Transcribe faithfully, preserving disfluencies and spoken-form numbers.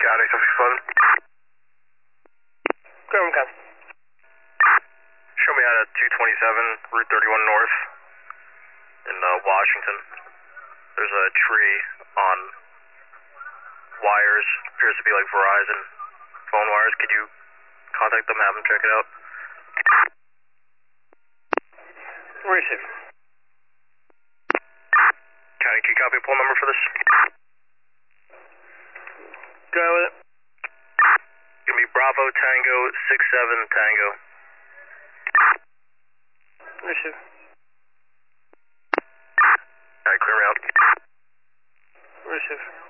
County, seven six eleven. Graham County. Show me out at two twenty-seven, Route thirty-one North in uh, Washington. There's a tree on wires, appears to be like Verizon phone wires. Could you contact them, have them check it out? Receive. County, can you copy a pull number for this? Go ahead with it. Give me Bravo Tango six seven Tango. Receive. Alright, clear me out. Receive.